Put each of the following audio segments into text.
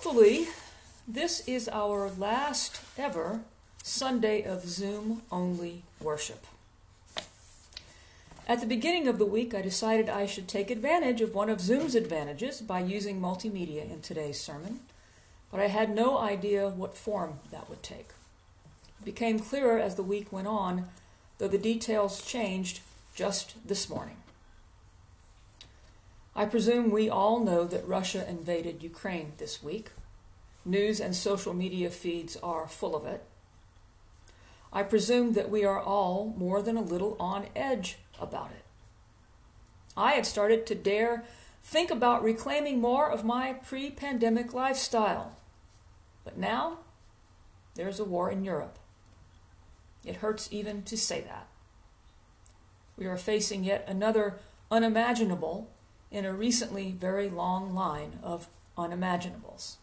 Hopefully, this is our last ever Sunday of Zoom-only worship. At the beginning of the week, I decided I should take advantage of one of Zoom's advantages by using multimedia in today's sermon, but I had no idea what form that would take. It became clearer as the week went on, though the details changed just this morning. I presume we all know that Russia invaded Ukraine this week. News and social media feeds are full of it. I presume that we are all more than a little on edge about it. I had started to dare think about reclaiming more of my pre-pandemic lifestyle. But now, there's a war in Europe. It hurts even to say that. We are facing yet another unimaginable in a recently very long line of unimaginables.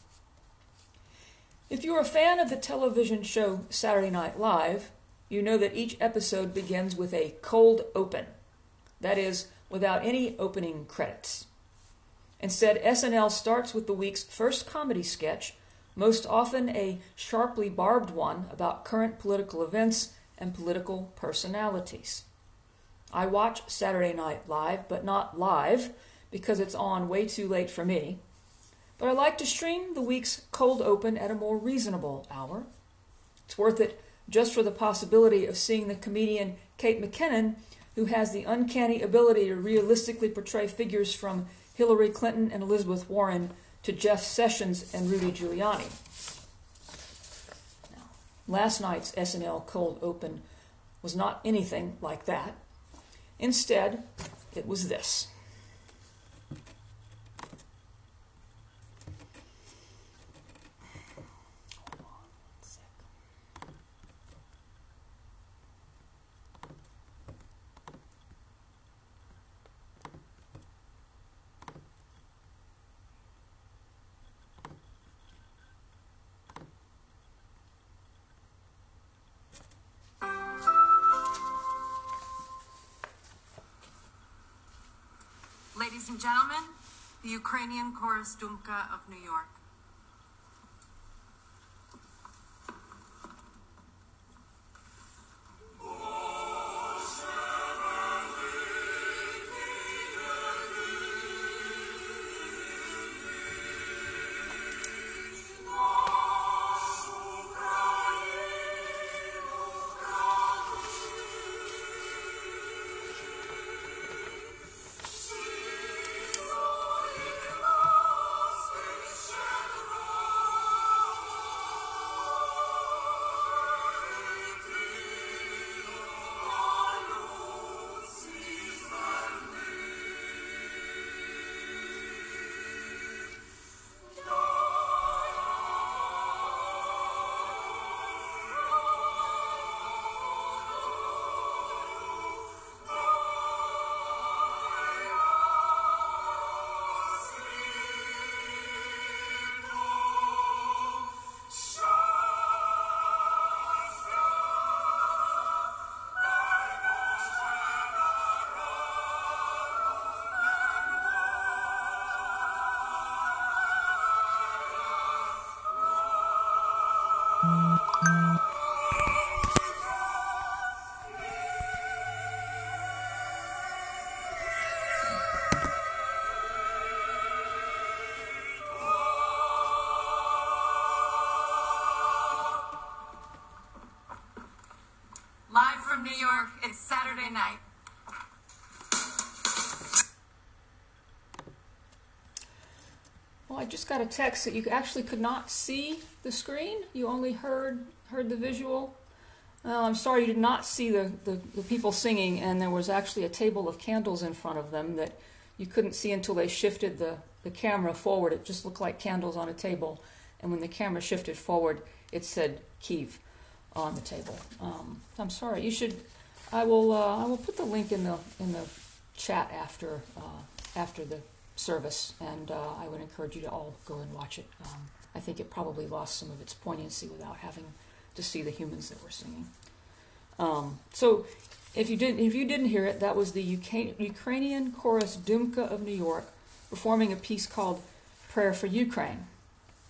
If you're a fan of the television show Saturday Night Live, you know that each episode begins with a cold open. That is, without any opening credits. Instead, SNL starts with the week's first comedy sketch, most often a sharply barbed one about current political events and political personalities. I watch Saturday Night Live, but not live, because it's on way too late for me. But I like to stream the week's cold open at a more reasonable hour. It's worth it just for the possibility of seeing the comedian Kate McKinnon, who has the uncanny ability to realistically portray figures from Hillary Clinton and Elizabeth Warren to Jeff Sessions and Rudy Giuliani. Now, last night's SNL cold open was not anything like that. Instead, it was this. Ladies and gentlemen, the Ukrainian Chorus Dumka of New York. Live from New York, it's Saturday night. Well, I just got a text that you actually could not see the screen. You only heard the visual. I'm sorry you did not see the people singing, and there was actually a table of candles in front of them that you couldn't see until they shifted the camera forward. It just looked like candles on a table, and when the camera shifted forward, it said Kyiv on the table. I'm sorry. You should. I will put the link in the chat after the service, and I would encourage you to all go and watch it. I think it probably lost some of its poignancy without having to see the humans that were singing. So if you didn't hear it, that was the Ukrainian Chorus Dumka of New York performing a piece called Prayer for Ukraine.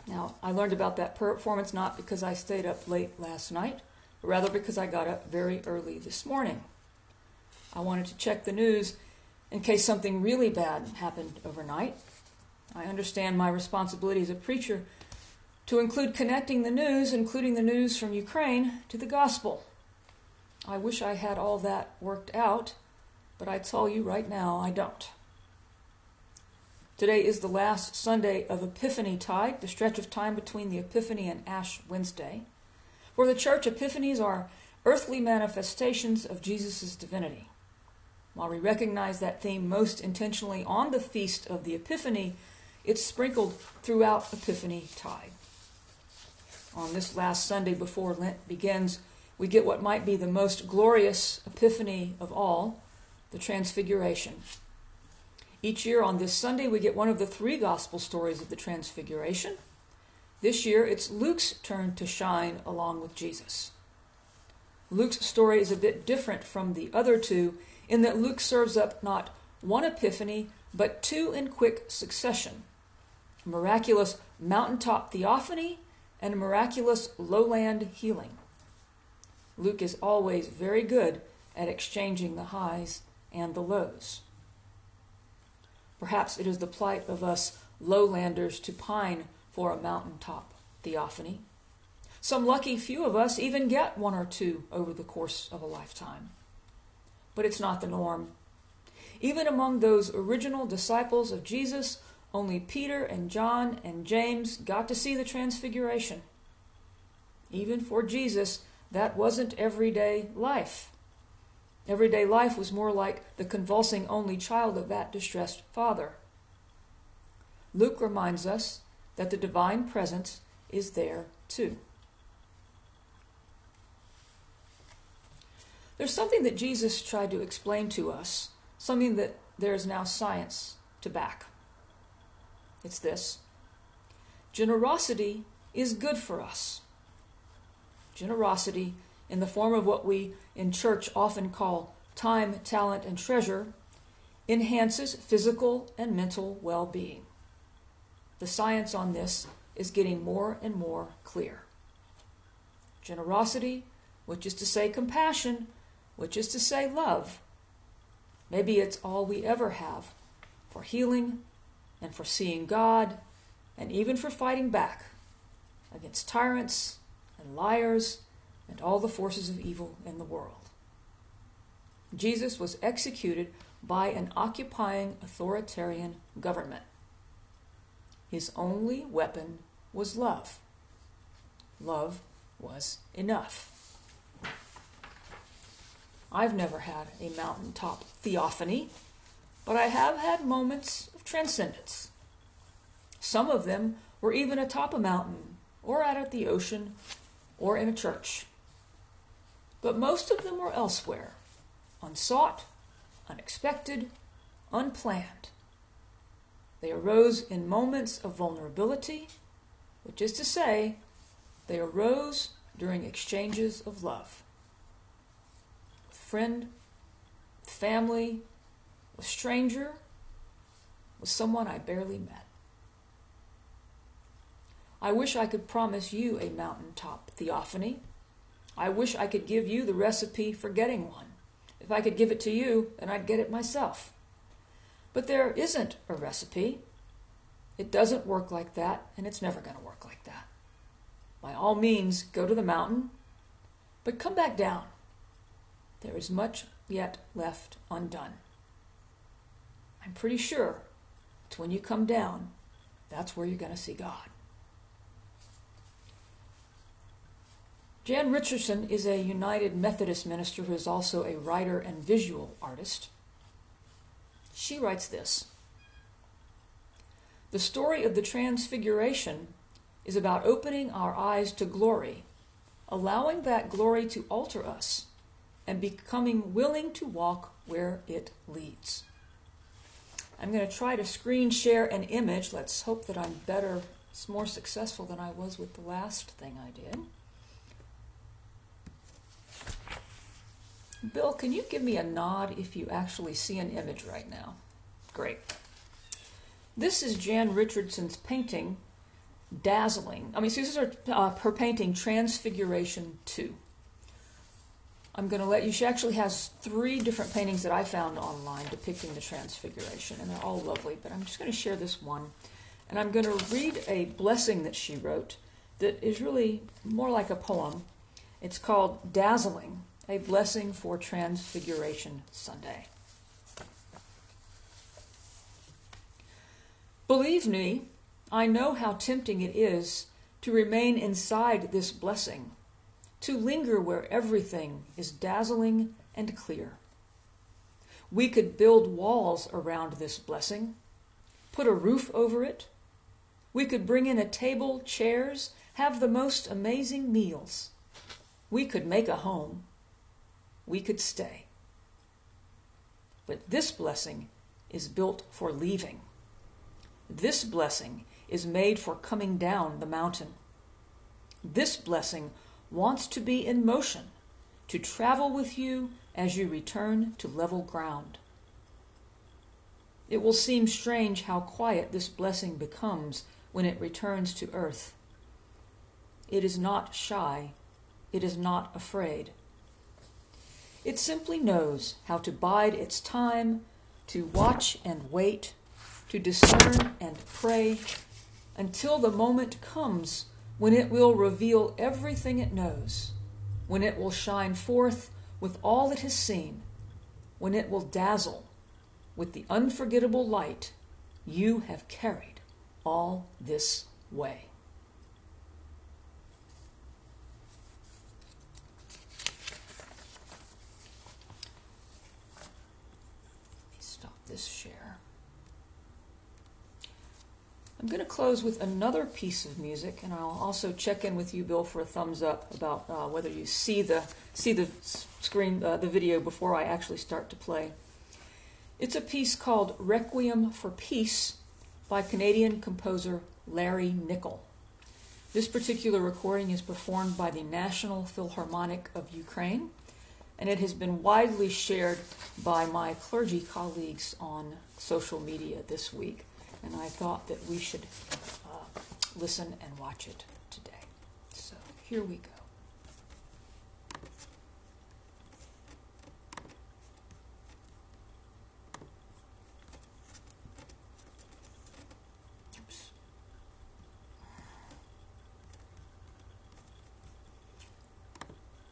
Now, I learned about that performance not because I stayed up late last night, but rather because I got up very early this morning. I wanted to check the news in case something really bad happened overnight. I understand my responsibility as a preacher to include connecting the news, including the news from Ukraine, to the gospel. I wish I had all that worked out, but I tell you right now, I don't. Today is the last Sunday of Epiphany Tide, the stretch of time between the Epiphany and Ash Wednesday. For the church, epiphanies are earthly manifestations of Jesus' divinity. While we recognize that theme most intentionally on the feast of the Epiphany, it's sprinkled throughout Epiphany Tide. On this last Sunday before Lent begins, we get what might be the most glorious epiphany of all, the Transfiguration. Each year on this Sunday, we get one of the three gospel stories of the Transfiguration. This year, it's Luke's turn to shine along with Jesus. Luke's story is a bit different from the other two in that Luke serves up not one epiphany, but two in quick succession: a miraculous mountaintop theophany and a miraculous lowland healing. Luke is always very good at exchanging the highs and the lows. Perhaps it is the plight of us lowlanders to pine for a mountaintop theophany. Some lucky few of us even get one or two over the course of a lifetime. But it's not the norm. Even among those original disciples of Jesus, only Peter and John and James got to see the Transfiguration. Even for Jesus, that wasn't everyday life. Everyday life was more like the convulsing only child of that distressed father. Luke reminds us that the divine presence is there too. There's something that Jesus tried to explain to us, something that there is now science to back. It's this: generosity is good for us. Generosity, in the form of what we in church often call time, talent, and treasure, enhances physical and mental well-being. The science on this is getting more and more clear. Generosity, which is to say compassion, which is to say love, maybe it's all we ever have for healing and for seeing God and even for fighting back against tyrants and liars and all the forces of evil in the world. Jesus was executed by an occupying authoritarian government. His only weapon was love. Love was enough. I've never had a mountaintop theophany, but I have had moments of transcendence. Some of them were even atop a mountain, or out at the ocean, or in a church. But most of them were elsewhere, unsought, unexpected, unplanned. They arose in moments of vulnerability, which is to say, they arose during exchanges of love. With friend, with family, with stranger, with someone I barely met. I wish I could promise you a mountaintop theophany. I wish I could give you the recipe for getting one. If I could give it to you, then I'd get it myself. But there isn't a recipe. It doesn't work like that, and it's never going to work like that. By all means, go to the mountain, but come back down. There is much yet left undone. I'm pretty sure that when you come down, that's where you're going to see God. Jan Richardson is a United Methodist minister who is also a writer and visual artist. She writes this: the story of the Transfiguration is about opening our eyes to glory, allowing that glory to alter us, and becoming willing to walk where it leads. I'm going to try to screen share an image. Let's hope that I'm better, it's more successful than I was with the last thing I did. Bill, can you give me a nod if you actually see an image right now? Great. This is Jan Richardson's painting dazzling. I mean, so these are her painting Transfiguration 2. I'm going to let you, she actually has 3 different paintings that I found online depicting the Transfiguration, and they're all lovely, but I'm just going to share this one. And I'm going to read a blessing that she wrote that is really more like a poem. It's called Dazzling, a Blessing for Transfiguration Sunday. Believe me, I know how tempting it is to remain inside this blessing, to linger where everything is dazzling and clear. We could build walls around this blessing, put a roof over it. We could bring in a table, chairs, have the most amazing meals. We could make a home. We could stay. But this blessing is built for leaving. This blessing is made for coming down the mountain. This blessing wants to be in motion, to travel with you as you return to level ground. It will seem strange how quiet this blessing becomes when it returns to earth. It is not shy. It is not afraid. It simply knows how to bide its time, to watch and wait, to discern and pray, until the moment comes when it will reveal everything it knows, when it will shine forth with all it has seen, when it will dazzle with the unforgettable light you have carried all this way. Let me stop this share. I'm going to close with another piece of music, and I'll also check in with you, Bill, for a thumbs up about whether you see the screen, the video before I actually start to play. It's a piece called Requiem for Peace by Canadian composer Larry Nichol. This particular recording is performed by the National Philharmonic of Ukraine, and it has been widely shared by my clergy colleagues on social media this week. And I thought that we should listen and watch it today. So here we go. Oops.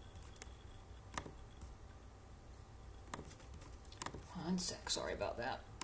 One sec, sorry about that.